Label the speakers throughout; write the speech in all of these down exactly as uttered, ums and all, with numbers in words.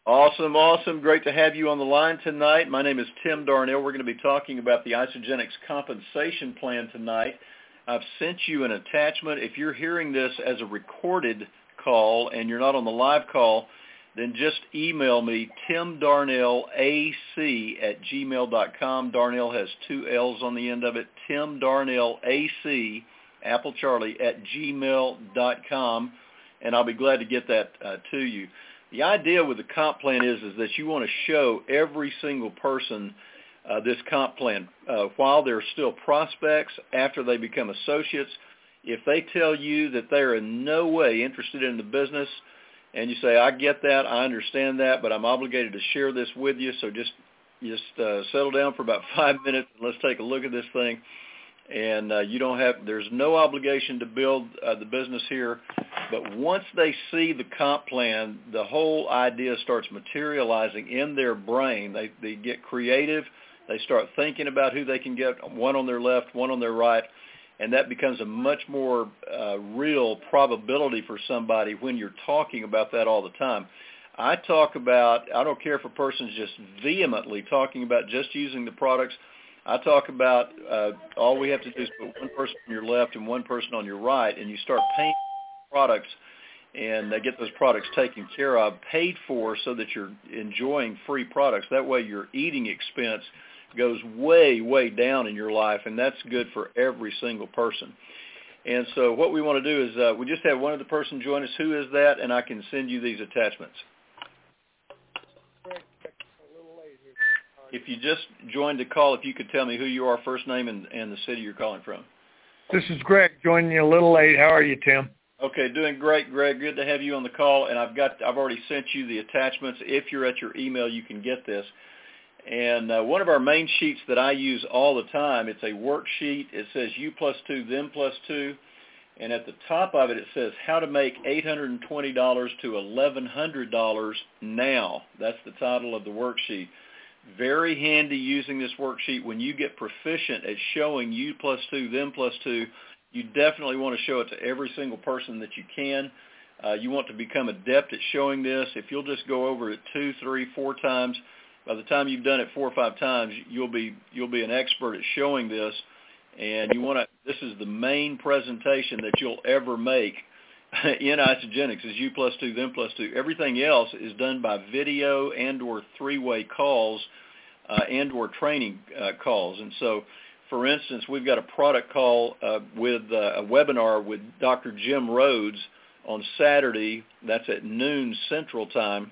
Speaker 1: Awesome, awesome. Great to have you on the line tonight. My name is Tim Darnell. We're going to be talking about the Isagenix compensation plan tonight. I've sent you an attachment. If you're hearing this as a recorded call and you're not on the live call, then just email me, timdarnellac at gmail dot com. Darnell has two L's on the end of it, timdarnellac, Apple Charlie, at gmail dot com, and I'll be glad to get that uh, to you. The idea with the comp plan is, is that you want to show every single person uh, this comp plan uh, while they're still prospects, after they become associates. If they tell you that they're in no way interested in the business and you say, I get that, I understand that, but I'm obligated to share this with you, so just, just uh, settle down for about five minutes and let's take a look at this thing. And uh, you don't have, there's no obligation to build uh, the business here. But once they see the comp plan, the whole idea starts materializing in their brain. They, they get creative. They start thinking about who they can get, one on their left, one on their right, and that becomes a much more uh, real probability for somebody when you're talking about that all the time. I talk about, I don't care if a person's just vehemently talking about just using the products. I talk about uh, all we have to do is put one person on your left and one person on your right, and you start paying products and uh, get those products taken care of, paid for, so that you're enjoying free products. That way your eating expense goes way, way down in your life, and that's good for every single person. And so what we want to do is uh, we just have one other person join us. Who is that? And I can send you these attachments. If you just joined the call, if you could tell me who you are, first name, and, and the city you're calling from.
Speaker 2: This is Greg, joining you a little late. How are you, Tim?
Speaker 1: Okay, doing great, Greg. Good to have you on the call. And I've got, I've already sent you the attachments. If you're at your email, you can get this. And uh, one of our main sheets that I use all the time, it's a worksheet. It says you plus two, them plus two. And at the top of it, it says how to make eight hundred twenty dollars to eleven hundred dollars now. That's the title of the worksheet. Very handy using this worksheet. When you get proficient at showing you plus two, them plus two, you definitely want to show it to every single person that you can. Uh, you want to become adept at showing this. If you'll just go over it two, three, four times, by the time you've done it four or five times, you'll be you'll be an expert at showing this. And you want to. This is the main presentation that you'll ever make in Isagenix is you plus two, them plus two. Everything else is done by video and or three-way calls uh, and or training uh, calls. And so, for instance, we've got a product call uh, with uh, a webinar with Doctor Jim Rhodes on Saturday. That's at noon Central Time.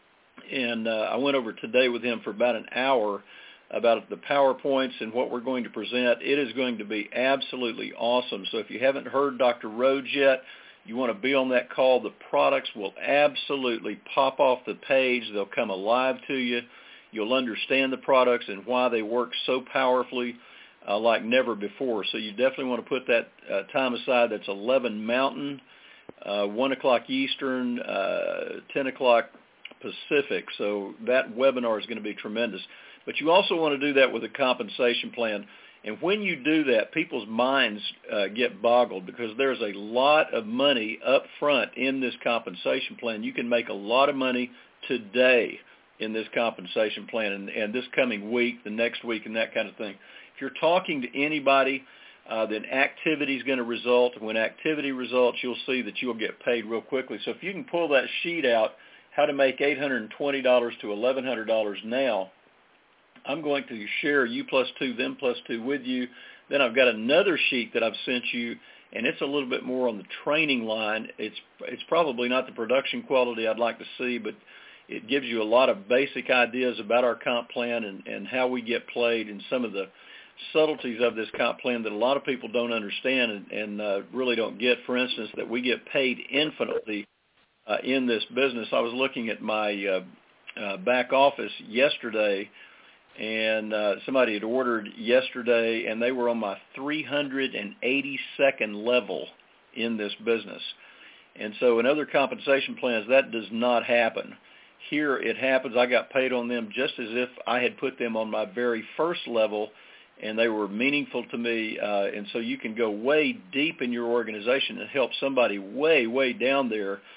Speaker 1: And uh, I went over today with him for about an hour about the PowerPoints and what we're going to present. It is going to be absolutely awesome. So if you haven't heard Doctor Rhodes yet, you want to be on that call. The products will absolutely pop off the page. They'll come alive to you. You'll understand the products and why they work so powerfully uh, like never before. So you definitely want to put that uh, time aside. That's eleven Mountain, uh, one o'clock Eastern, uh, ten o'clock Pacific. So that webinar is going to be tremendous. But you also want to do that with a compensation plan. And when you do that, people's minds uh, get boggled because there's a lot of money up front in this compensation plan. You can make a lot of money today in this compensation plan and, and this coming week, the next week, and that kind of thing. If you're talking to anybody, uh, then activity is going to result. And when activity results, you'll see that you'll get paid real quickly. So if you can pull that sheet out, how to make eight hundred twenty dollars to eleven hundred dollars now, I'm going to share you plus two, them plus two with you. Then I've got another sheet that I've sent you, and it's a little bit more on the training line. It's it's probably not the production quality I'd like to see, but it gives you a lot of basic ideas about our comp plan and, and how we get played and some of the subtleties of this comp plan that a lot of people don't understand and, and uh, really don't get. For instance, that we get paid infinitely uh, in this business. I was looking at my uh, uh, back office yesterday, and uh, somebody had ordered yesterday, and they were on my three hundred eighty-second level in this business. And so in other compensation plans, that does not happen. Here it happens. I got paid on them just as if I had put them on my very first level, and they were meaningful to me. Uh, and so you can go way deep in your organization and help somebody way, way down there.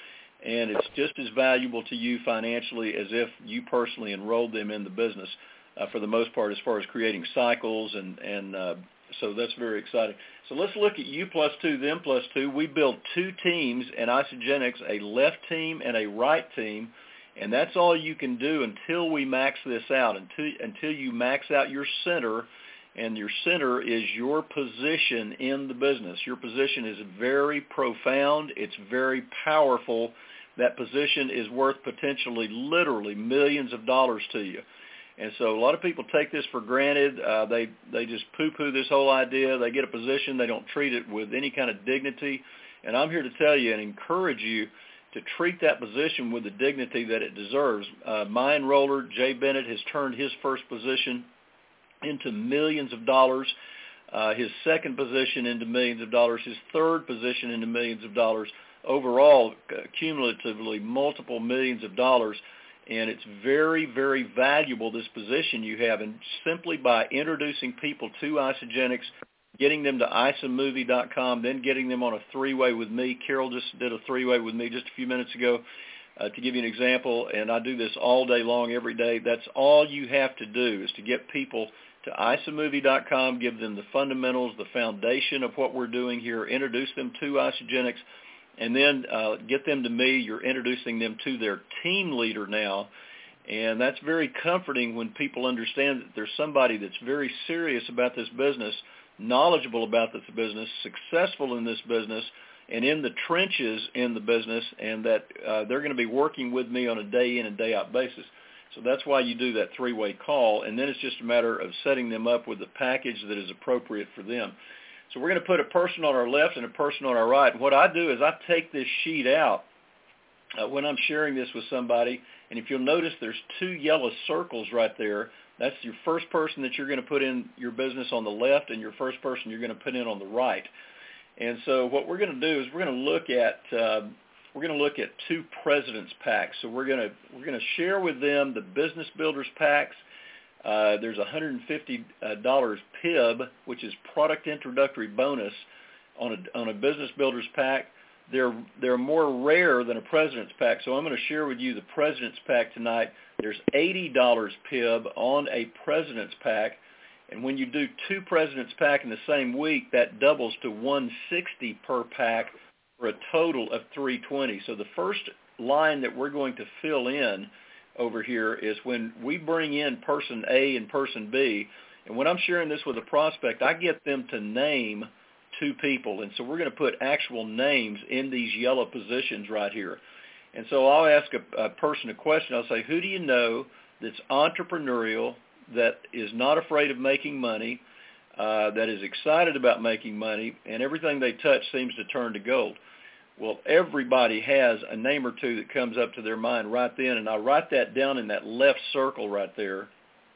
Speaker 1: and it's just as valuable to you financially as if you personally enrolled them in the business uh, for the most part, as far as creating cycles, and, and uh, so that's very exciting. So let's look at you plus two, them plus two. We build two teams in Isagenix, a left team and a right team, and that's all you can do until we max this out, until, until you max out your center. And your center is your position in the business. Your position is very profound. It's very powerful. That position is worth potentially, literally, millions of dollars to you. And so a lot of people take this for granted. Uh, they, they just poo-poo this whole idea. They get a position. They don't treat it with any kind of dignity. And I'm here to tell you and encourage you to treat that position with the dignity that it deserves. Uh, my enroller, Jay Bennett, has turned his first position into millions of dollars, uh, his second position into millions of dollars, his third position into millions of dollars, overall, uh, cumulatively, multiple millions of dollars. And it's very, very valuable, this position you have. And simply by introducing people to Isagenix, getting them to isamovie dot com, then getting them on a three-way with me. Carol just did a three-way with me just a few minutes ago. Uh, to give you an example, and I do this all day long, every day, that's all you have to do is to get people to isamovie dot com, give them the fundamentals, the foundation of what we're doing here, introduce them to Isagenix, and then uh, get them to me. You're introducing them to their team leader now, and that's very comforting when people understand that there's somebody that's very serious about this business, knowledgeable about this business, successful in this business, and in the trenches in the business, and that uh, they're going to be working with me on a day in and day out basis. So that's why you do that three-way call, and then it's just a matter of setting them up with the package that is appropriate for them. So we're going to put a person on our left and a person on our right. And what I do is I take this sheet out uh, when I'm sharing this with somebody, and if you'll notice there's two yellow circles right there. That's your first person that you're going to put in your business on the left, and your first person you're going to put in on the right. And so what we're going to do is we're going to look at uh, we're going to look at two President's Packs. So we're going to we're going to share with them the Business Builders Packs. Uh, there's a one hundred fifty dollars P I B, which is Product Introductory Bonus, on a on a Business Builders Pack. They're they're more rare than a President's Pack. So I'm going to share with you the President's Pack tonight. There's eighty dollars P I B on a President's Pack. And when you do two President's Pack in the same week, that doubles to one hundred sixty dollars per pack for a total of three hundred twenty dollars. So the first line that we're going to fill in over here is when we bring in person A and person B. And when I'm sharing this with a prospect, I get them to name two people. And so we're going to put actual names in these yellow positions right here. And so I'll ask a, a person a question. I'll say, who do you know that's entrepreneurial, that is not afraid of making money, uh, that is excited about making money, and everything they touch seems to turn to gold? Well, everybody has a name or two that comes up to their mind right then, and I write that down in that left circle right there,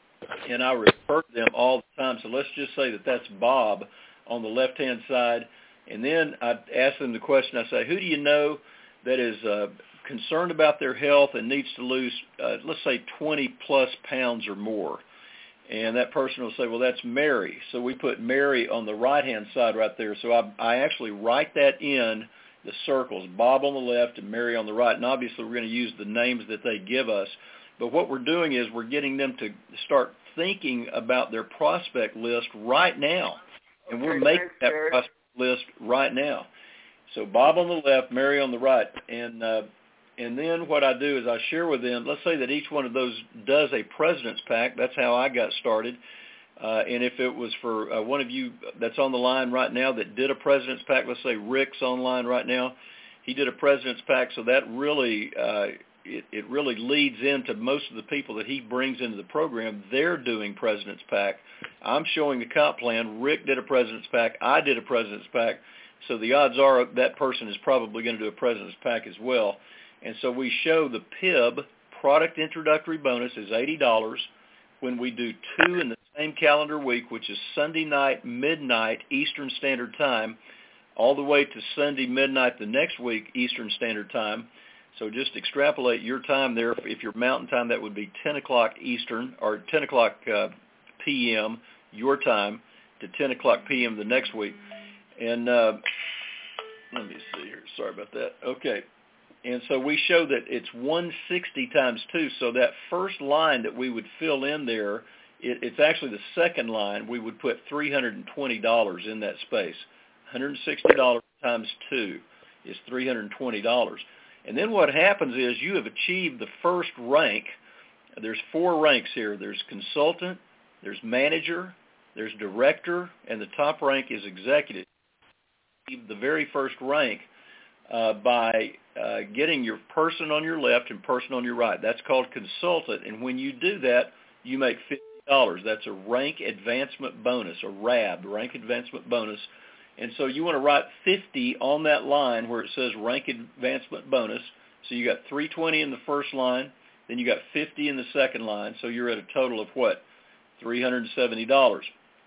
Speaker 1: and I refer to them all the time. So let's just say that that's Bob on the left-hand side, and then I ask them the question. I say, who do you know that is uh, concerned about their health and needs to lose, uh, let's say, twenty plus pounds or more? And that person will say, well, that's Mary. So we put Mary on the right-hand side right there. So I, I actually write that in the circles, Bob on the left and Mary on the right. And obviously we're going to use the names that they give us. But what we're doing is we're getting them to start thinking about their prospect list right now. And we're making that prospect list right now. So Bob on the left, Mary on the right. And uh, and then what I do is I share with them, let's say that each one of those does a President's Pack. That's how I got started. Uh, and if it was for uh, one of you that's on the line right now that did a President's Pack, let's say Rick's online right now, he did a President's Pack, so that really, uh, it, it really leads into most of the people that he brings into the program. They're doing President's Pack. I'm showing the comp plan. Rick did a President's Pack. I did a President's Pack. So the odds are that person is probably going to do a President's Pack as well. And so we show the P I B, Product Introductory Bonus, is eighty dollars. When we do two in the same calendar week, which is Sunday night, midnight, Eastern Standard Time, all the way to Sunday midnight the next week, Eastern Standard Time. So just extrapolate your time there. If you're Mountain Time, that would be ten o'clock Eastern, or ten o'clock uh, P M your time, to ten o'clock P M the next week. And uh, let me see here. Sorry about that. Okay. And so we show that it's one hundred sixty times two. So that first line that we would fill in there, it, it's actually the second line. We would put three hundred twenty dollars in that space. one hundred sixty dollars times two is three hundred twenty dollars. And then what happens is you have achieved the first rank. There's four ranks here. There's consultant, there's manager, there's director, and the top rank is executive. The very first rank uh, by uh, getting your person on your left and person on your right. That's called consultant. And when you do that, you make fifty dollars. That's a rank advancement bonus, a R A B, rank advancement bonus. And so you want to write fifty on that line where it says rank advancement bonus. So you got three hundred twenty in the first line, then you got fifty in the second line. So you're at a total of what? three hundred seventy dollars.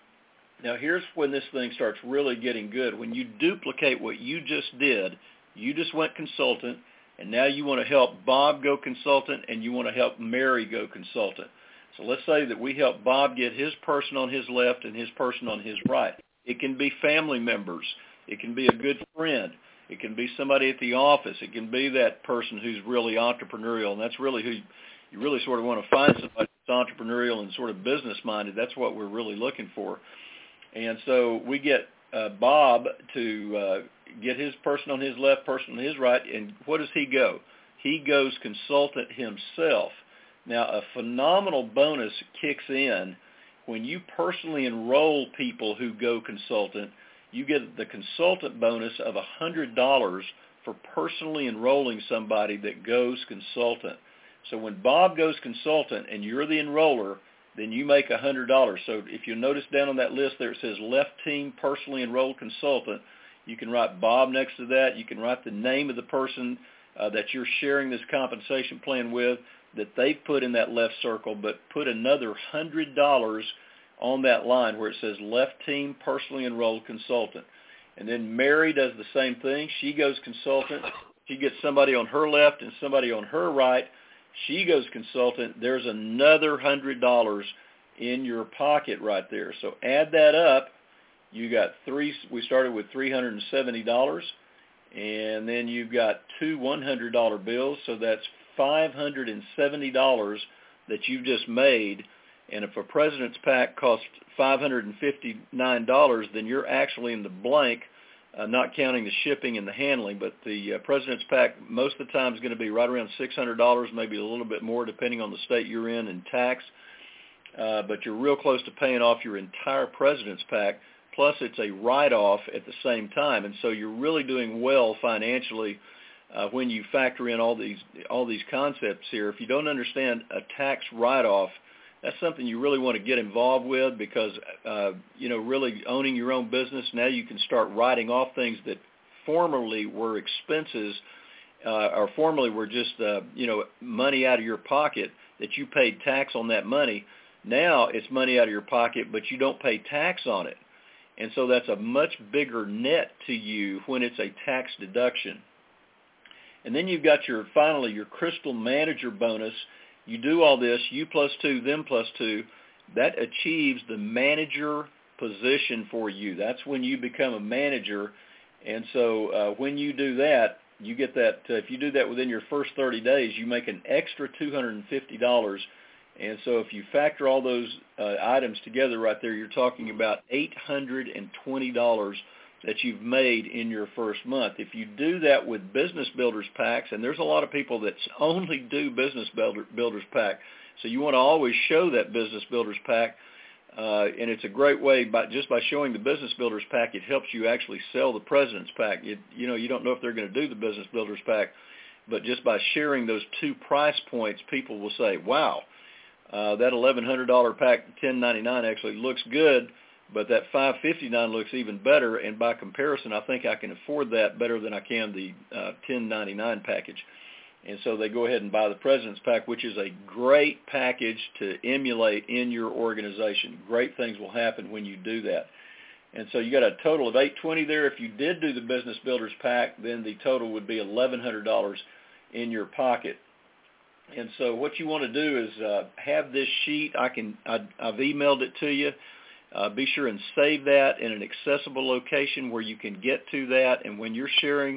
Speaker 1: Now here's when this thing starts really getting good. When you duplicate what you just did, you just went consultant, and now you want to help Bob go consultant, and you want to help Mary go consultant. So let's say that we help Bob get his person on his left and his person on his right. It can be family members. It can be a good friend. It can be somebody at the office. It can be that person who's really entrepreneurial, and that's really who you, you really sort of want to find, somebody who's entrepreneurial and sort of business-minded. That's what we're really looking for. And so we get uh, Bob to uh, get his person on his left, person on his right, and what does he go? He goes consultant himself. Now, a phenomenal bonus kicks in when you personally enroll people who go consultant. You get the consultant bonus of one hundred dollars for personally enrolling somebody that goes consultant. So when Bob goes consultant and you're the enroller, then you make one hundred dollars. So if you notice down on that list there, it says left team personally enrolled consultant. You can write Bob next to that. You can write the name of the person uh, that you're sharing this compensation plan with that they put in that left circle, but put another one hundred dollars on that line where it says left team personally enrolled consultant. And then Mary does the same thing. She goes consultant. She gets somebody on her left and somebody on her right. She goes consultant. There's another one hundred dollars in your pocket right there. So add that up. You got three. We started with three hundred seventy dollars, and then you've got two one hundred dollar bills. So that's five hundred seventy dollars that you've just made. And if a President's Pack costs five hundred fifty-nine dollars, then you're actually in the blank, uh, not counting the shipping and the handling. But the uh, President's Pack most of the time is going to be right around six hundred dollars, maybe a little bit more depending on the state you're in and tax. Uh, but you're real close to paying off your entire President's Pack. Plus it's a write-off at the same time. And so you're really doing well financially uh, when you factor in all these, all these concepts here. If you don't understand a tax write-off, that's something you really want to get involved with because, uh, you know, really owning your own business, now you can start writing off things that formerly were expenses uh, or formerly were just, uh, you know, money out of your pocket that you paid tax on that money. Now it's money out of your pocket, but you don't pay tax on it. And so that's a much bigger net to you when it's a tax deduction. And then you've got your, finally, your Crystal Manager bonus. You do all this, you plus two, them plus two, that achieves the manager position for you. That's when you become a manager. And so uh, when you do that, you get that, uh, if you do that within your first thirty days, you make an extra two hundred fifty dollars. And so if you factor all those uh, items together right there, you're talking about eight hundred twenty dollars that you've made in your first month. If you do that with Business Builders Packs, and there's a lot of people that only do Business Builder, Builders Pack, so you want to always show that Business Builders Pack, uh, and it's a great way, by, just by showing the Business Builders Pack, it helps you actually sell the President's Pack. It, you know, you don't know if they're going to do the Business Builders Pack, but just by sharing those two price points, people will say, wow, uh, that eleven hundred dollar pack, ten ninety-nine actually looks good, but that five fifty-nine looks even better, and by comparison, I think I can afford that better than I can the uh, ten ninety-nine package. And so they go ahead and buy the President's Pack, which is a great package to emulate in your organization. Great things will happen when you do that. And so you got a total of eight hundred twenty there. If you did do the Business Builders Pack, then the total would be eleven hundred dollars in your pocket. And so what you want to do is uh, have this sheet. I can, I, I've emailed it to you. Uh, be sure and save that in an accessible location where you can get to that. And when you're sharing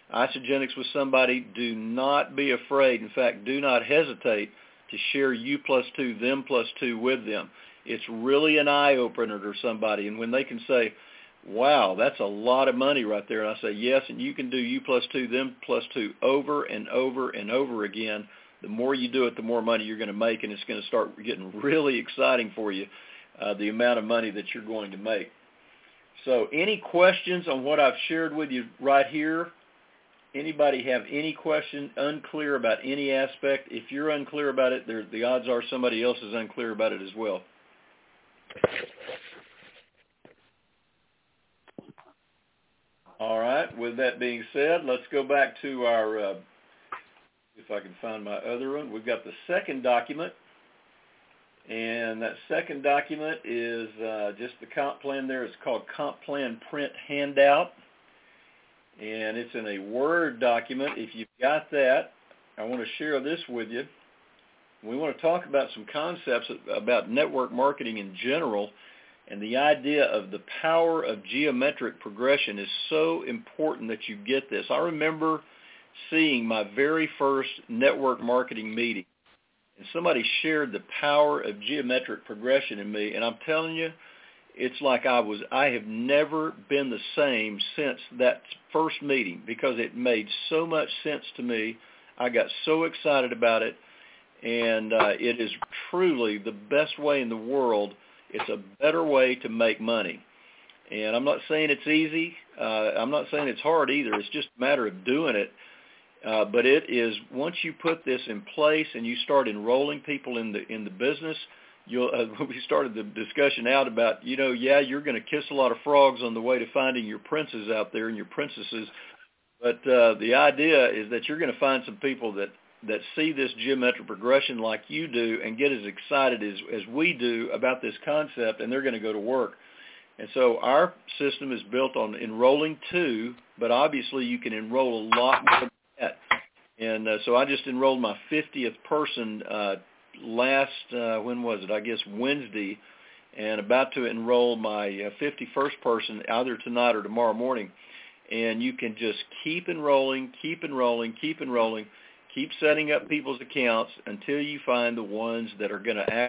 Speaker 1: Isagenix with somebody, do not be afraid. In fact, do not hesitate to share you plus two, them plus two with them. It's really an eye-opener to somebody. And when they can say, wow, that's a lot of money right there, and I say, yes, and you can do you plus two, them plus two over and over and over again, the more you do it, the more money you're going to make, and it's going to start getting really exciting for you, uh, the amount of money that you're going to make. So any questions on what I've shared with you right here? Anybody have any question, unclear about any aspect? If you're unclear about it, there, the odds are somebody else is unclear about it as well. All right. With that being said, let's go back to our, uh, if I can find my other one. We've got the second document. And that second document is uh, just the comp plan there. It's called Comp Plan Print Handout. And it's in a Word document. If you've got that, I want to share this with you. We want to talk about some concepts about network marketing in general. And the idea of the power of geometric progression is so important that you get this. I remember seeing my very first network marketing meeting. And somebody shared the power of geometric progression in me, and I'm telling you, it's like I was, I have never been the same since that first meeting because it made so much sense to me. I got so excited about it, and uh, it is truly the best way in the world. It's a better way to make money. And I'm not saying it's easy. Uh, I'm not saying it's hard either. It's just a matter of doing it. Uh, but it is, once you put this in place and you start enrolling people in the in the business, you'll, uh, we started the discussion out about, you know, yeah, you're going to kiss a lot of frogs on the way to finding your princes out there and your princesses. But uh, the idea is that you're going to find some people that, that see this geometric progression like you do and get as excited as, as we do about this concept, and they're going to go to work. And so our system is built on enrolling two, but obviously you can enroll a lot more. And uh, so I just enrolled my fiftieth person uh, last, uh, when was it? I guess Wednesday, and about to enroll my uh, fifty-first person either tonight or tomorrow morning. And you can just keep enrolling, keep enrolling, keep enrolling, keep setting up people's accounts until you find the ones that are going to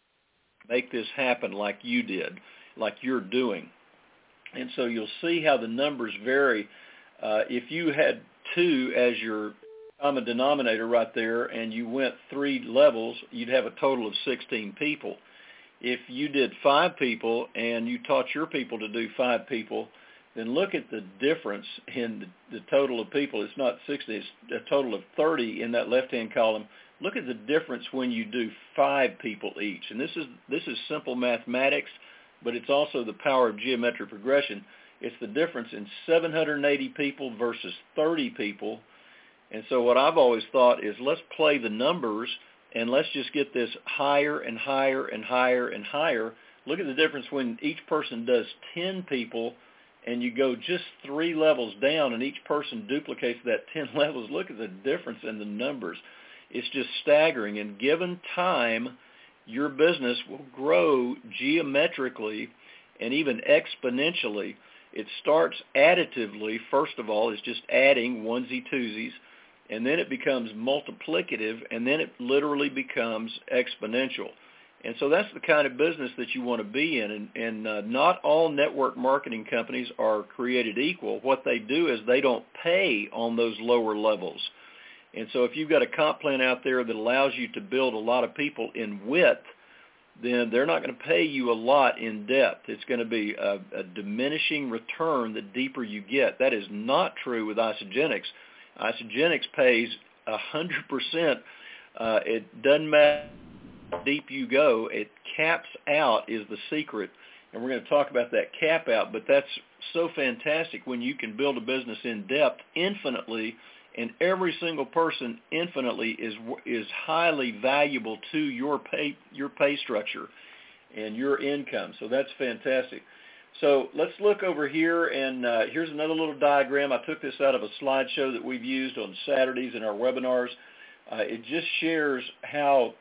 Speaker 1: make this happen like you did, like you're doing. And so you'll see how the numbers vary. Uh, if you had two as your common denominator right there and you went three levels, you'd have a total of sixteen people. If you did five people and you taught your people to do five people, then look at the difference in the, the total of people. It's not sixty, it's a total of thirty in that left-hand column. Look at the difference when you do five people each. And this is this is simple mathematics, but it's also the power of geometric progression. It's the difference in seven hundred eighty people versus thirty people. And so what I've always thought is let's play the numbers and let's just get this higher and higher and higher and higher. Look at the difference when each person does ten people and you go just three levels down and each person duplicates that ten levels. Look at the difference in the numbers. It's just staggering. And given time, your business will grow geometrically and even exponentially. It starts additively. First of all, it's just adding onesie twosies, and then it becomes multiplicative, and then it literally becomes exponential. And so that's the kind of business that you want to be in. And, and uh, not all network marketing companies are created equal. What they do is they don't pay on those lower levels. And so if you've got a comp plan out there that allows you to build a lot of people in width, then they're not going to pay you a lot in depth. It's going to be a, a diminishing return the deeper you get. That is not true with Isagenix. Isagenix pays one hundred percent. Uh, it doesn't matter how deep you go. It caps out is the secret, and we're going to talk about that cap out, but that's so fantastic when you can build a business in depth infinitely, and every single person infinitely is is highly valuable to your pay your pay structure and your income. So that's fantastic. So let's look over here, and uh, here's another little diagram. I took this out of a slideshow that we've used on Saturdays in our webinars. Uh, it just shares how,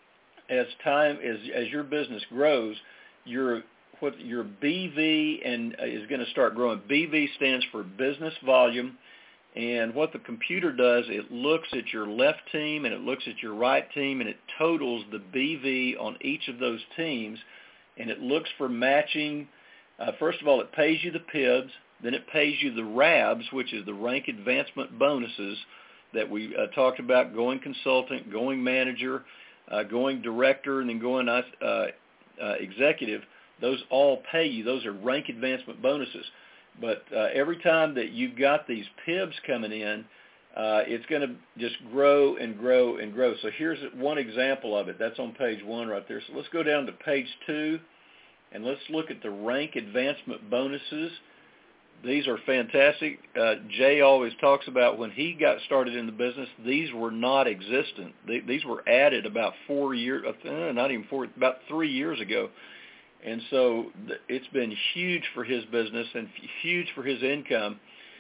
Speaker 1: as time as as your business grows, your what your B V and uh, is going to start growing. B V stands for business volume. And what the computer does, it looks at your left team and it looks at your right team, and it totals the B V on each of those teams, and it looks for matching. Uh, first of all, it pays you the P I Bs, then it pays you the R A Bs, which is the rank advancement bonuses that we uh, talked about, going consultant, going manager, uh, going director, and then going uh, uh, executive. Those all pay you. Those are rank advancement bonuses. But uh, every time that you've got these P I Bs coming in, uh, it's going to just grow and grow and grow. So here's one example of it. That's on page one right there. So let's go down to page two, and let's look at the rank advancement bonuses. These are fantastic. Uh, Jay always talks about when he got started in the business, these were not existent. They, these were added about four years, uh, not even four, about three years ago. And so it's been huge for his business and huge for his income.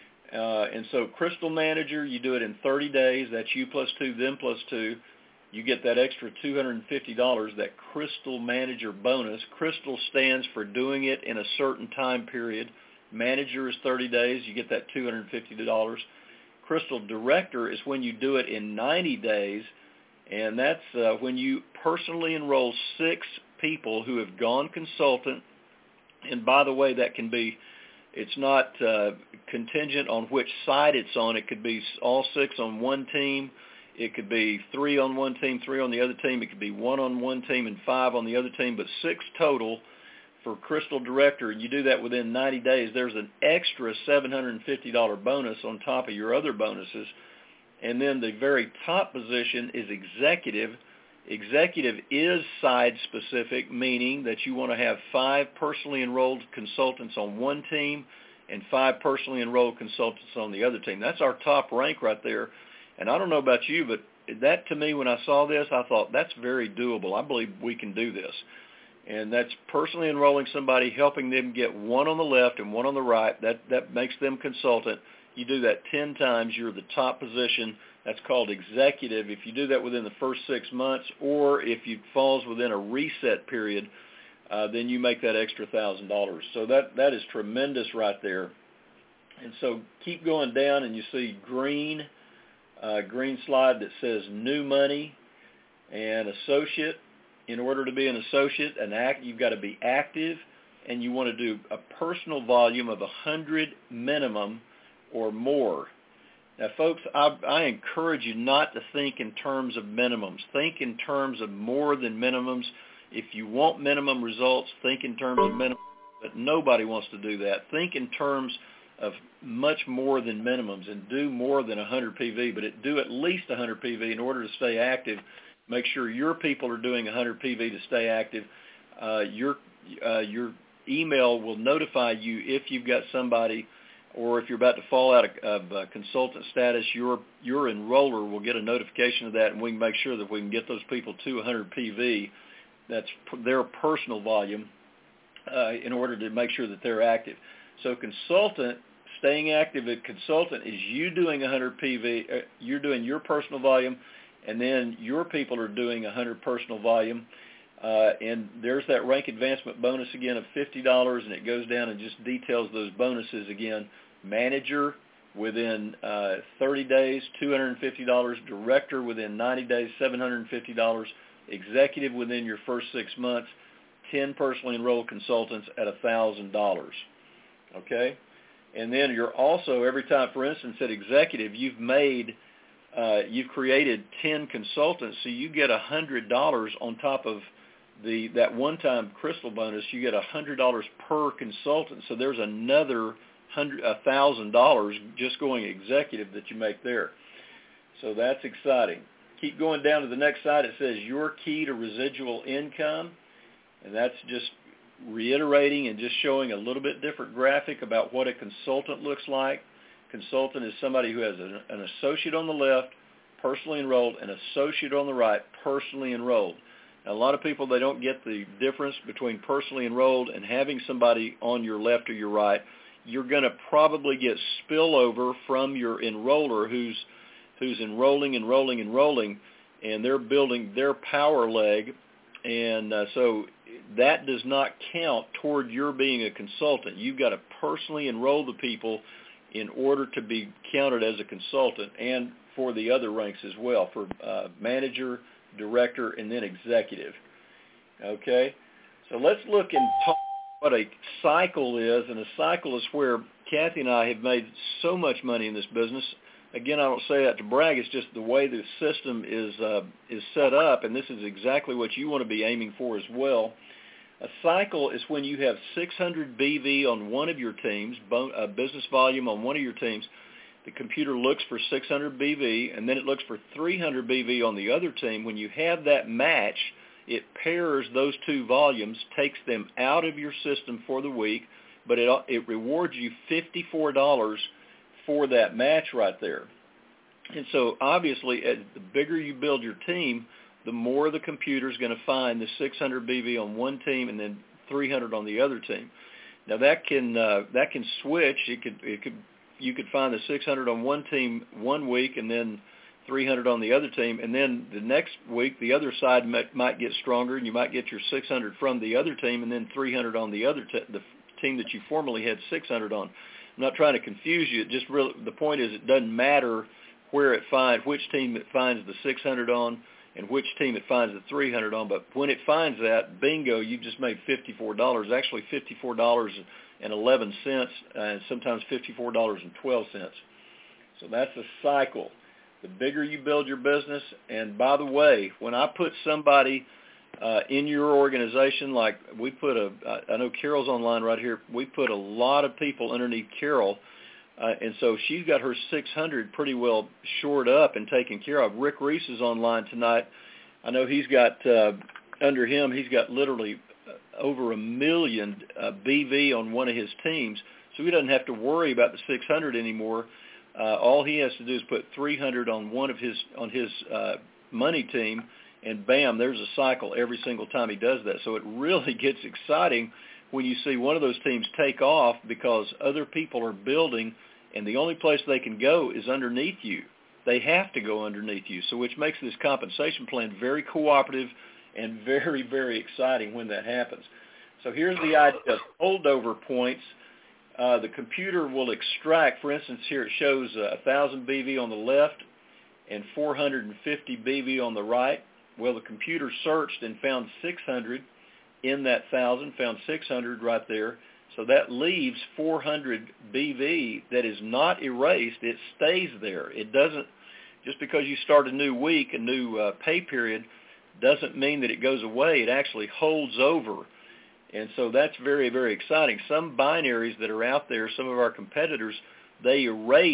Speaker 1: Uh, and so Crystal Manager, you do it in thirty days. That's you plus two, them plus two. You get that extra two hundred fifty dollars, that Crystal Manager bonus. Crystal stands for doing it in a certain time period. Manager is thirty days. You get that two hundred fifty dollars. Crystal Director is when you do it in ninety days, and that's uh, when you personally enroll six people who have gone consultant. And by the way, that can be, it's not uh, contingent on which side it's on. It could be all six on one team. It could be three on one team, three on the other team. It could be one on one team and five on the other team, but six total for Crystal Director. And you do that within ninety days. There's an extra seven hundred fifty dollars bonus on top of your other bonuses. And then the very top position is Executive. Executive is side-specific, meaning that you want to have five personally enrolled consultants on one team and five personally enrolled consultants on the other team. That's our top rank right there. And I don't know about you, but that to me, when I saw this, I thought that's very doable. I believe we can do this. And that's personally enrolling somebody, helping them get one on the left and one on the right. That, that makes them consultant. You do that ten times, you're the top position. That's called Executive. If you do that within the first six months, or if it falls within a reset period, uh, then you make that extra one thousand dollars. So that, that is tremendous right there. And so keep going down, and you see green, uh, green slide that says New Money and Associate. In order to be an associate, an act, you've got to be active, and you want to do a personal volume of one hundred minimum or more. Now, folks, I, I encourage you not to think in terms of minimums. Think in terms of more than minimums. If you want minimum results, think in terms of minimums, but nobody wants to do that. Think in terms of much more than minimums and do more than one hundred P V, but it, do at least one hundred P V in order to stay active. Make sure your people are doing one hundred P V to stay active. Uh, your, uh, your email will notify you if you've got somebody, or if you're about to fall out of, of uh, consultant status, your your enroller will get a notification of that, and we can make sure that we can get those people to one hundred P V. That's p- their personal volume uh, in order to make sure that they're active. So consultant, staying active at consultant is you doing one hundred P V, uh, you're doing your personal volume, and then your people are doing one hundred personal volume. Uh, and there's that rank advancement bonus again of fifty dollars, and it goes down and just details those bonuses again. Manager within uh, thirty days, two hundred fifty dollars. Director within ninety days, seven hundred fifty dollars. Executive within your first six months, ten personally enrolled consultants at one thousand dollars. Okay? And then you're also, every time, for instance, at Executive, you've made, uh, you've created ten consultants, so you get one hundred dollars on top of the that one-time Crystal bonus. You get one hundred dollars per consultant, so there's another one thousand dollars just going Executive that you make there. So that's exciting. Keep going down to the next side. It says your key to residual income, and that's just reiterating and just showing a little bit different graphic about what a consultant looks like. Consultant is somebody who has an, an associate on the left, personally enrolled, and associate on the right, personally enrolled. Now, a lot of people, they don't get the difference between personally enrolled and having somebody on your left or your right. You're going to probably get spillover from your enroller who's who's enrolling, enrolling, enrolling, and they're building their power leg. And uh, so that does not count toward your being a consultant. You've got to personally enroll the people in order to be counted as a consultant, and for the other ranks as well, for uh, manager, director, and then executive. Okay? So let's look and talk what a cycle is, and a cycle is where Kathy and I have made so much money in this business. Again, I don't say that to brag. It's just the way the system is uh, is set up, and this is exactly what you want to be aiming for as well. A cycle is when you have six hundred B V on one of your teams, uh, business volume on one of your teams. The computer looks for six hundred B V, and then it looks for three hundred B V on the other team. When you have that match, it pairs those two volumes, takes them out of your system for the week, but it, it rewards you fifty-four dollars for that match right there. And so obviously, as the bigger you build your team, the more the computer is going to find the six hundred B V on one team and then three hundred on the other team. Now that can uh, that can switch. It could it could you could find the six hundred on one team one week and then three hundred on the other team, and then the next week the other side might, might get stronger, and you might get your six hundred from the other team and then three hundred on the other te- the team that you formerly had six hundred on. I'm not trying to confuse you. It just really, the point is it doesn't matter where it finds, which team it finds the six hundred on and which team it finds the three hundred on. But when it finds that, bingo, you just made fifty-four dollars, actually fifty-four dollars and eleven cents, and sometimes fifty-four dollars and twelve cents. So that's a cycle. The bigger you build your business, and by the way, when I put somebody uh, in your organization, like we put a, I know Carol's online right here, we put a lot of people underneath Carol, uh, and so she's got her six hundred pretty well shored up and taken care of. Rick Reese is online tonight. I know he's got, uh, under him, he's got literally over a million uh, B V on one of his teams, so he doesn't have to worry about the six hundred anymore. Uh, all he has to do is put three hundred on one of his on his uh, money team, and bam, there's a cycle every single time he does that. So it really gets exciting when you see one of those teams take off because other people are building, and the only place they can go is underneath you. They have to go underneath you, so which makes this compensation plan very cooperative and very, very exciting when that happens. So here's the idea of holdover points. Uh, the computer will extract, for instance, here it shows uh, one thousand B V on the left and four hundred fifty B V on the right. Well, the computer searched and found six hundred in that one thousand, found six hundred right there. So that leaves four hundred B V that is not erased. It stays there. It doesn't, just because you start a new week, a new uh, pay period, doesn't mean that it goes away. It actually holds over. And so that's very, very exciting. Some binaries that are out there, some of our competitors, they erase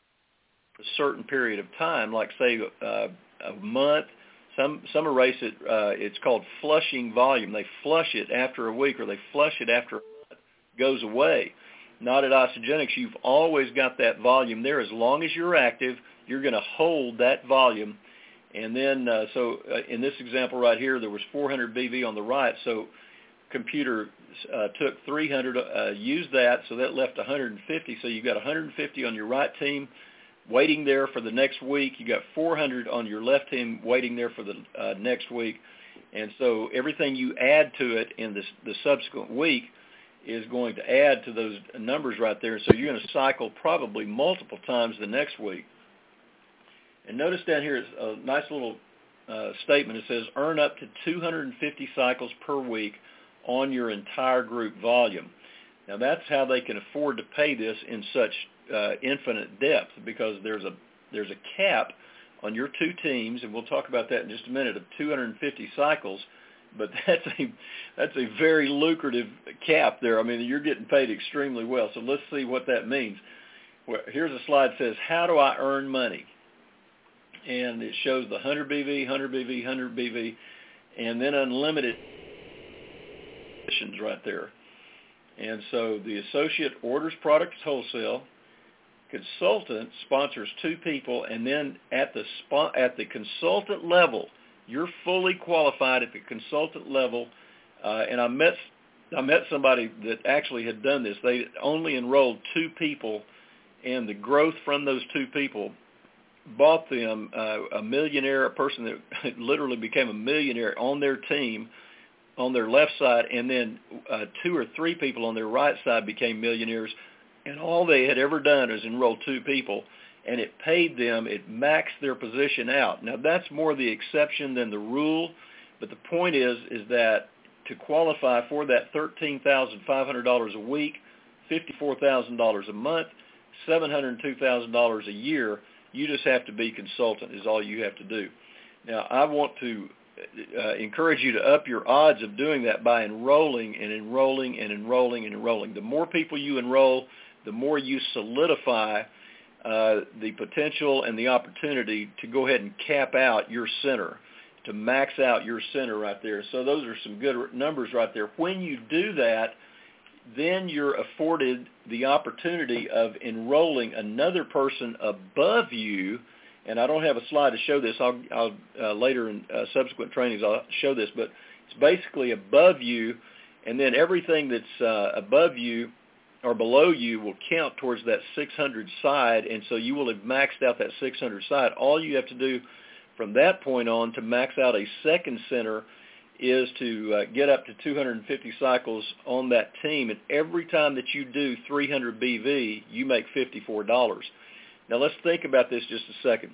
Speaker 1: a certain period of time, like, say, uh, a month. Some some erase it. Uh, it's called flushing volume. They flush it after a week, or they flush it after a month. It goes away. Not at Isagenix. You've always got that volume there. As long as you're active, you're going to hold that volume. And then, uh, so uh, in this example right here, there was four hundred B V on the right, so computer uh, took three hundred, uh, used that, so that left one hundred fifty. So you got one hundred fifty on your right team waiting there for the next week. You got four hundred on your left team waiting there for the uh, next week. And so everything you add to it in this, the subsequent week is going to add to those numbers right there. So you're going to cycle probably multiple times the next week. And notice down here, it's a nice little uh, statement. It says, earn up to two hundred fifty cycles per week on your entire group volume. Now that's how they can afford to pay this in such uh, infinite depth, because there's a there's a cap on your two teams, and we'll talk about that in just a minute, of two hundred fifty cycles. But that's a that's a very lucrative cap there. I mean, you're getting paid extremely well. So let's see what that means. Well, here's a slide that says, how do I earn money? And it shows the one hundred B V, one hundred B V, one hundred B V, and then unlimited right there. And so the associate orders products wholesale, consultant sponsors two people, and then at the spot, at the consultant level, you're fully qualified at the consultant level. Uh, and I met I met somebody that actually had done this. They only enrolled two people, and the growth from those two people bought them uh, a millionaire, a person that literally became a millionaire on their team, on their left side, and then uh, two or three people on their right side became millionaires and all they had ever done is enroll two people, and it paid them, it maxed their position out. Now, that's more the exception than the rule, but the point is is that to qualify for that thirteen thousand five hundred dollars a week, fifty-four thousand dollars a month, seven hundred two thousand dollars a year, you just have to be consultant is all you have to do. Now, I want to uh, encourage you to up your odds of doing that by enrolling and enrolling and enrolling and enrolling. The more people you enroll, the more you solidify uh, the potential and the opportunity to go ahead and cap out your center, to max out your center right there. So those are some good numbers right there. When you do that, then you're afforded the opportunity of enrolling another person above you. And I don't have a slide to show this. I'll, I'll uh, later in uh, subsequent trainings I'll show this, but it's basically above you, and then everything that's uh, above you or below you will count towards that six hundred side, and so you will have maxed out that six hundred side. All you have to do from that point on to max out a second center is to uh, get up to two hundred fifty cycles on that team, and every time that you do three hundred B V, you make fifty-four dollars. Now let's think about this just a second.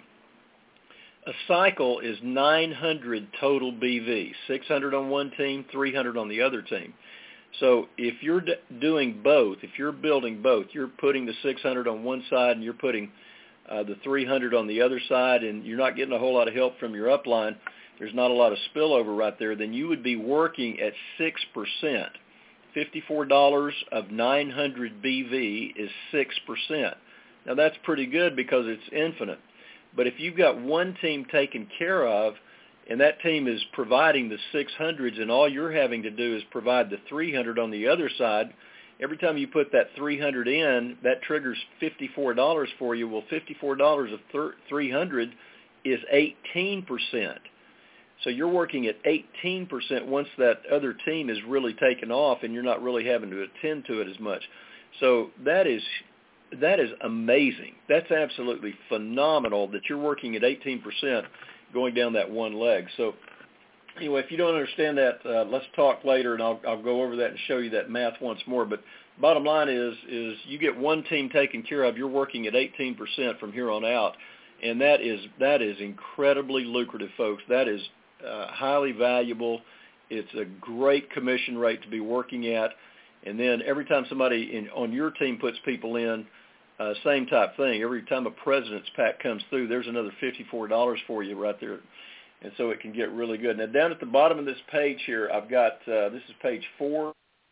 Speaker 1: A cycle is nine hundred total B V, six hundred on one team, three hundred on the other team. So if you're d- doing both, if you're building both, you're putting the six hundred on one side and you're putting uh, the three hundred on the other side, and you're not getting a whole lot of help from your upline, there's not a lot of spillover right there, then you would be working at six percent. fifty-four dollars of nine hundred B V is six percent. Now that's pretty good because it's infinite. But if you've got one team taken care of, and that team is providing the six hundreds, and all you're having to do is provide the three hundred on the other side, every time you put that three hundred in, that triggers fifty-four dollars for you. Well, fifty-four dollars of three hundred is eighteen percent. So you're working at eighteen percent once that other team is really taken off, and you're not really having to attend to it as much. So that is that is amazing. That's absolutely phenomenal that you're working at eighteen percent going down that one leg. So anyway, if you don't understand that, uh, let's talk later, and I'll, I'll go over that and show you that math once more. But bottom line is, is you get one team taken care of, you're working at eighteen percent from here on out, and that is that is incredibly lucrative, folks. That is uh, highly valuable. It's a great commission rate to be working at. And then every time somebody in, on your team puts people in, uh, same type thing. Every time a president's pack comes through, there's another fifty-four dollars for you right there. And so it can get really good. Now, down at the bottom of this page here, I've got, uh, this is page four,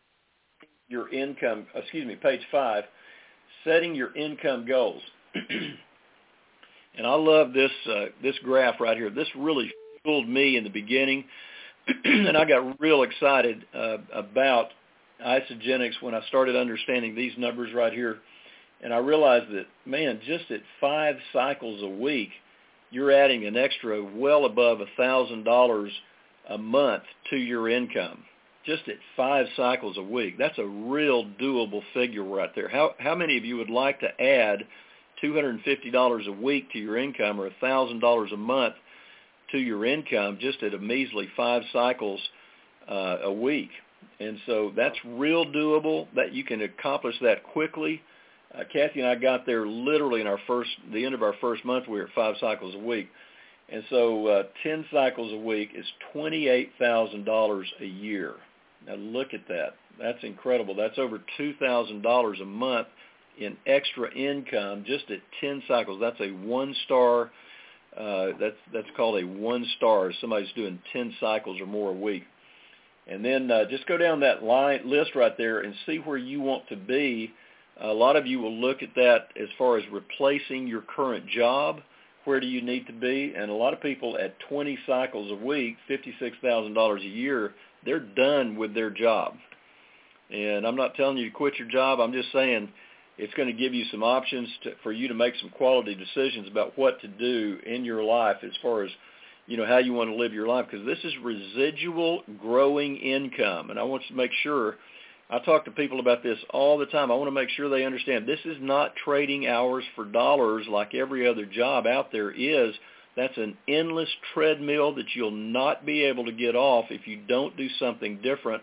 Speaker 1: your income, excuse me, page five, setting your income goals. And I love this, uh, this graph right here. This really fooled me in the beginning, and I got real excited uh, about Isagenix when I started understanding these numbers right here. And I realized that, man, just at five cycles a week, you're adding an extra well above one thousand dollars a month to your income, just at five cycles a week. That's a real doable figure right there. How how many of you would like to add two hundred fifty dollars a week to your income, or one thousand dollars a month to your income, just at a measly five cycles uh, a week? And so that's real doable, that you can accomplish that quickly. Uh, Kathy and I got there literally in our first, the end of our first month, we were at five cycles a week. And so uh, ten cycles a week is twenty-eight thousand dollars a year. Now look at that. That's incredible. That's over two thousand dollars a month in extra income just at ten cycles. That's a one-star, uh, that's, that's called a one-star. Somebody's doing ten cycles or more a week. And then uh, just go down that line list right there and see where you want to be. A lot of you will look at that as far as replacing your current job. Where do you need to be? And a lot of people at twenty cycles a week, fifty-six thousand dollars a year, they're done with their job. And I'm not telling you to quit your job. I'm just saying it's going to give you some options to, for you to make some quality decisions about what to do in your life as far as, you know, how you want to live your life, because this is residual growing income. And I want you to make sure, I talk to people about this all the time. I want to make sure they understand this is not trading hours for dollars like every other job out there is. That's an endless treadmill that you'll not be able to get off if you don't do something different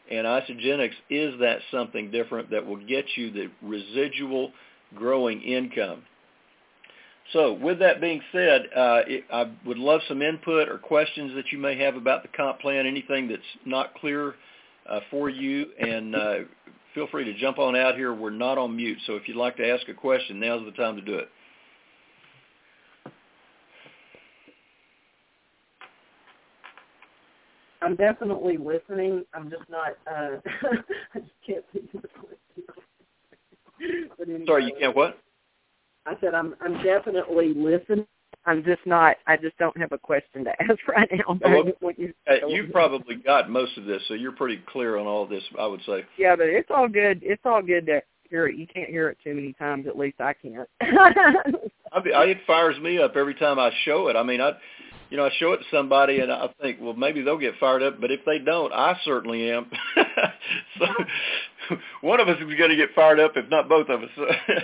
Speaker 1: And Isagenix is that something different that will get you the residual growing income. So with that being said, uh, it, I would love some input or questions that you may have about the comp plan, anything that's not clear uh, for you, and uh, feel free to jump on out here. We're not on mute, so if you'd like to ask a question, now's the time to do it.
Speaker 3: I'm definitely listening. I'm just not, uh, I just can't think of the question. But anyway,
Speaker 1: Sorry, you can't what?
Speaker 3: I said I'm I'm definitely listening. I'm just not, I just don't have a question to ask right now.
Speaker 1: Oh, well,
Speaker 3: what you,
Speaker 1: uh, you've probably got most of this, so you're pretty clear on all of this, I would say.
Speaker 3: Yeah, but it's all good. It's all good to hear it. You can't hear it too many times. At least I can't.
Speaker 1: I, I, it fires me up every time I show it. I mean, I, you know, I show it to somebody and I think, well, maybe they'll get fired up, but if they don't, I certainly am. So one of us is going to get fired up, if not both of us.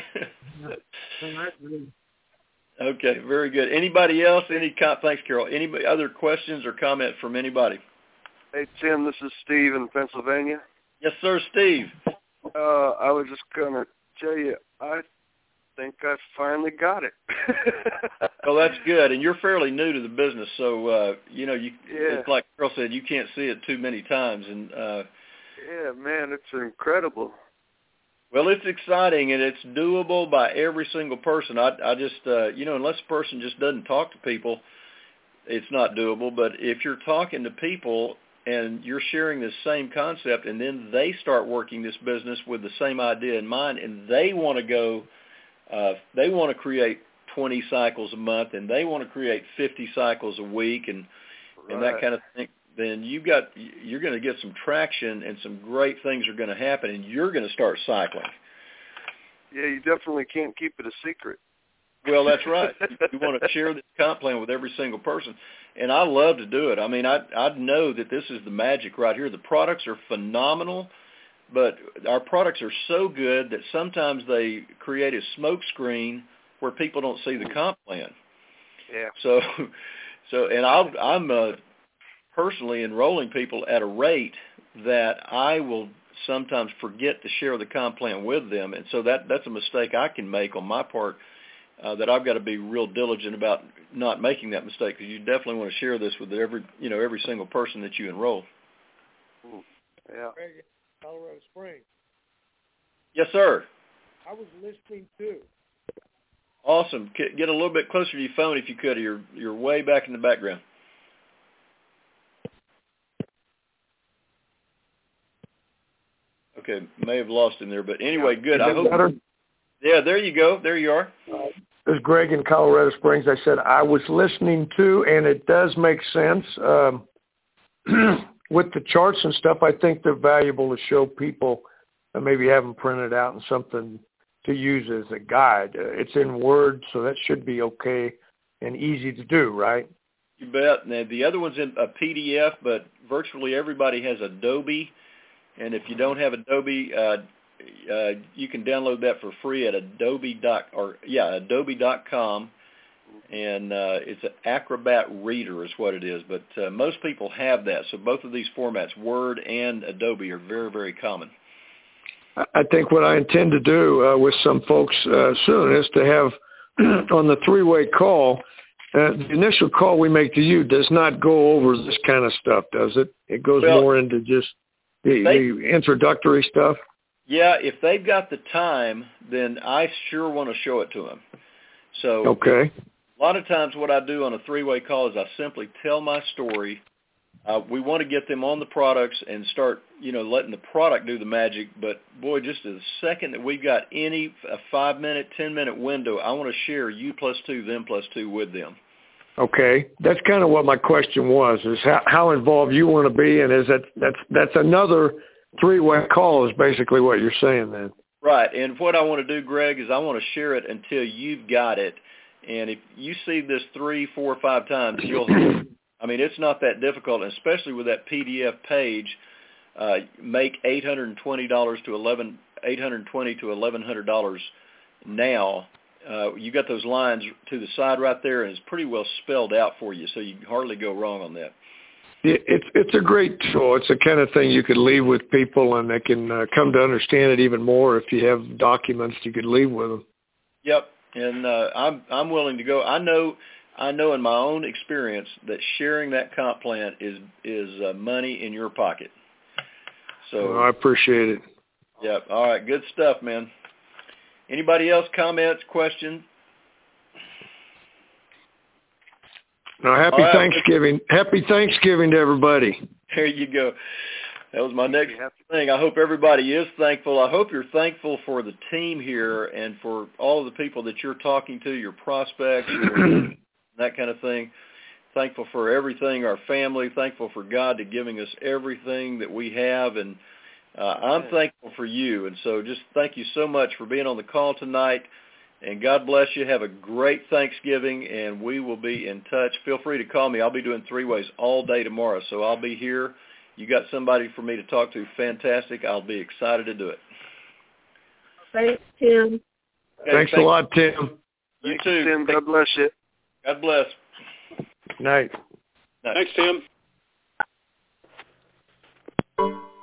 Speaker 1: Okay, very good. Anybody else? Any com- Thanks, Carol. Any other questions or comments from anybody?
Speaker 4: Hey, Tim, this is Steve in Pennsylvania.
Speaker 1: Yes, sir, Steve.
Speaker 4: Uh, I was just going to tell you, I think I finally got it.
Speaker 1: Well, that's good. And you're fairly new to the business, so, uh, you know, you,
Speaker 4: yeah.
Speaker 1: it's like Carol said, you can't see it too many times. And uh,
Speaker 4: yeah, man, it's incredible.
Speaker 1: Well, it's exciting, and it's doable by every single person. I, I just, uh, you know, unless a person just doesn't talk to people, it's not doable. But if you're talking to people and you're sharing this same concept, and then they start working this business with the same idea in mind, and they want to go, uh, they want to create twenty cycles a month, and they want to create fifty cycles a week, and
Speaker 4: right.
Speaker 1: and that kind of thing, then you got you're going to get some traction, and some great things are going to happen, and you're going to start cycling.
Speaker 4: Yeah, you definitely can't keep it a secret.
Speaker 1: Well, that's right. You want to share this comp plan with every single person, and I love to do it. I mean, I I know that this is the magic right here. The products are phenomenal, but our products are so good that sometimes they create a smoke screen where people don't see the comp plan.
Speaker 4: Yeah.
Speaker 1: So, so, and I'll, I'm uh, personally enrolling people at a rate that I will sometimes forget to share the comp plan with them, and so that that's a mistake I can make on my part. Uh, that I've got to be real diligent about not making that mistake, because you definitely want to share this with every, you know, every single person that you enroll.
Speaker 4: Yeah.
Speaker 2: Colorado Springs.
Speaker 1: Yes, sir.
Speaker 2: I was listening too.
Speaker 1: Awesome. Get a little bit closer to your phone if you could. You're you're way back in the background. Okay, may have lost him there, but anyway, good. I hope.
Speaker 2: Better?
Speaker 1: Yeah, there you go. There you are.
Speaker 2: This is Greg in Colorado Springs. I said I was listening to, and it does make sense. Um, with the charts and stuff, I think they're valuable to show people that maybe have them printed out and something to use as a guide. Uh, it's in Word, so that should be okay and easy to do, right?
Speaker 1: You bet. Now, the other one's in a P D F, but virtually everybody has Adobe, and if you don't have Adobe, uh, uh, you can download that for free at Adobe dot or yeah Adobe dot com, and uh, it's an Acrobat Reader is what it is. But uh, most people have that, so both of these formats, Word and Adobe, are very very common.
Speaker 2: I think what I intend to do uh, with some folks uh, soon is to have on the three-way call. Uh, the initial call we make to you does not go over this kind of stuff, does it? It goes
Speaker 1: well,
Speaker 2: more into just the,
Speaker 1: they,
Speaker 2: the introductory stuff.
Speaker 1: Yeah, if they've got the time, then I sure want to show it to them. So
Speaker 2: okay.
Speaker 1: A lot of times what I do on a three-way call is I simply tell my story. Uh, we want to get them on the products and start, you know, letting the product do the magic. But, boy, just the second that we've got any a five-minute, ten-minute window, I want to share you plus two, them plus two with them.
Speaker 2: Okay. That's kind of what my question was, is how, how involved you want to be, and is that that's, that's another three-way call is basically what you're saying then.
Speaker 1: Right. And what I want to do, Greg, is I want to share it until you've got it. And if you see this three, four, five times, you'll I mean, it's not that difficult, especially with that P D F page. Uh, make eight hundred twenty dollars to eleven eight hundred twenty to eleven hundred dollars now. Uh, you got those lines to the side right there, and it's pretty well spelled out for you, so you can hardly go wrong on that.
Speaker 2: It's it's a great tool. It's the kind of thing you could leave with people, and they can uh, come to understand it even more if you have documents you could leave with them.
Speaker 1: Yep, and uh, I'm I'm willing to go. I know I know in my own experience that sharing that comp plan is is uh, money in your pocket. So
Speaker 2: well, I appreciate it.
Speaker 1: Yep. All right. Good stuff, man. Anybody else comments, questions?
Speaker 2: Now, happy
Speaker 1: right.
Speaker 2: Thanksgiving. Happy Thanksgiving to everybody.
Speaker 1: There you go. That was my next thing. I hope everybody is thankful. I hope you're thankful for the team here and for all the people that you're talking to, your prospects, your, that kind of thing. Thankful for everything, our family. Thankful for God to giving us everything that we have. And uh, I'm thankful for you. And so just thank you so much for being on the call tonight. And God bless you. Have a great Thanksgiving, and we will be in touch. Feel free to call me. I'll be doing three-ways all day tomorrow, so I'll be here. You got somebody for me to talk to, fantastic. I'll be excited to do it.
Speaker 3: Thanks, Tim.
Speaker 2: Okay, thanks, thanks a lot, Tim.
Speaker 1: You too.
Speaker 4: Tim, God bless you.
Speaker 1: God bless.
Speaker 2: Night.
Speaker 1: Night.
Speaker 5: Thanks, Tim.